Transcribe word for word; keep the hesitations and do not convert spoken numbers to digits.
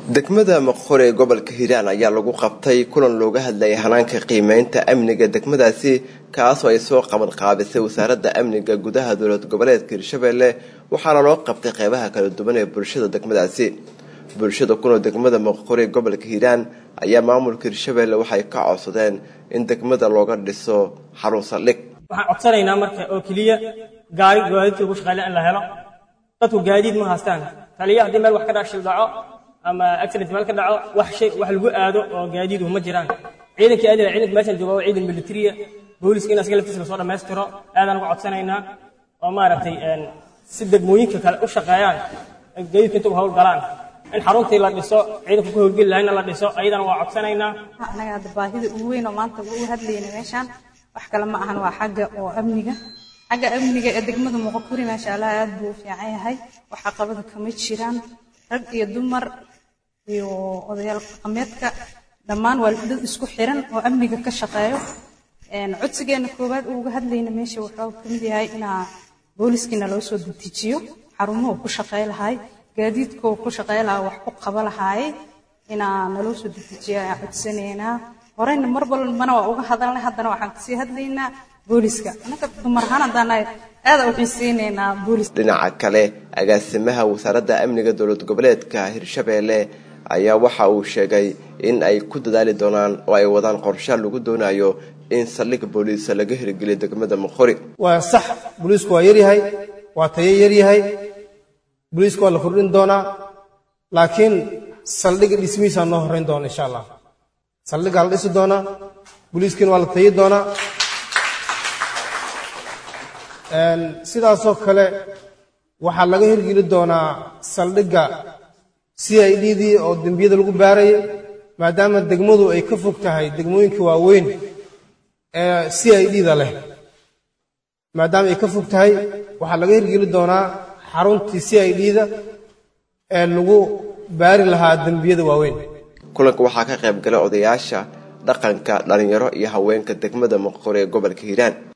degmada Moqor ee gobolka Hiiraan ayaa lagu qabtay kulan looga hadlayay hanaanka qiimeynta amniga degmadaasi kaas oo ay soo qaban qaabisay wasaaradda amniga gudaha dowlad goboleedka Hirshabelle waxaana loo qabtay qaybaha kala duwan ee bulshada degmadaasi bulshada kuna degmada Moqor ee gobolka Hiiraan ayaa maamulka Hirshabelle waxay ka codsadeen in degmada looga dhiso xarun saldhig waxaan codsanaynaa marka oo kaliya gaari gaadiidka ugu shaqeeya in la helo dadku gaadiid ma haystaan taliya hadii meel wax ka dhashil dhaco ama accident meel ka dhaco wax shay wax lagu aado oo gaadiid uma jiraan ciidanka aadana ciidanka meeshan jooga waa ciidan military booliska in asaga laftiisa soo dhameystiro aadan uga codsanaynaa oo maaragtay een si degmooyinka kale u shaqeeyaan gaadiidka inta hawl galaan in xaruntii la dhiso ciidanka ku howlgal lahayn la dhiso ayadana waa codsanaynaa anaga hadda baahida ugu weyn oo maanta ugu hadlayna meeshan wax kale ma ahan waa xagga oo amniga xagga amniga ee degmada Moqor maasha Allah aad buu fiican yahay waxa qabada kama jiraan rag iyo dumar iyo odayaal dhaqameedka dhammaan waa dad isku xiran oo amniga ka shaqeeyo een codsigeena koobaad uga hadlayna meesha wuxuu kamid yahay in booliskina loo soo dejiyo xarumaha ku shaqeey lahay gaadiidka ku shaqeey lahaa wax ku qaba lahay in naloo soo dejiyo codsaneena horeyna mar walbana waa uga hadalnay haddana waxaan ka sii hadlaynaa booliska anaka dumar ahaan hadana aad u xiiseynayna boolis dhinaca kale agaasimaha wasaaradda amniga dowlad goboleedka Hirshabelle ayaa waxa uu sheegay in ay ku dadaali doonaan oo ay wadaan qorshe lagu doonayo in saldhig booliis laga hirgeliyo degmada Moqor waa sax booliisku waa yar yahay waa tayo yar yahay booliisku waa la kordhin doonaa laakiin saldhig dhismiisa noo horeyn doona insha Allah saldhig la dhisi doona booliiskina waa la tayo doona een sidaasoo kale waxa laga hirgeli doonaa saldhiga C I D dii oo dambiyada lagu baaray maadaama degmadu ay ka fog tahay degmooyinka waaweyn ee C I D da leh maadaama ay ka fog tahay waxa laga hirgeli doonaa xaruntii C I D da ee lagu baari lahaa dambiyada waaweyn kulanka waxa ka qayb galay odayaasha dhaqanka dhalinyaro iyo haweenka degmada Moqor ee gobolka Hiiraan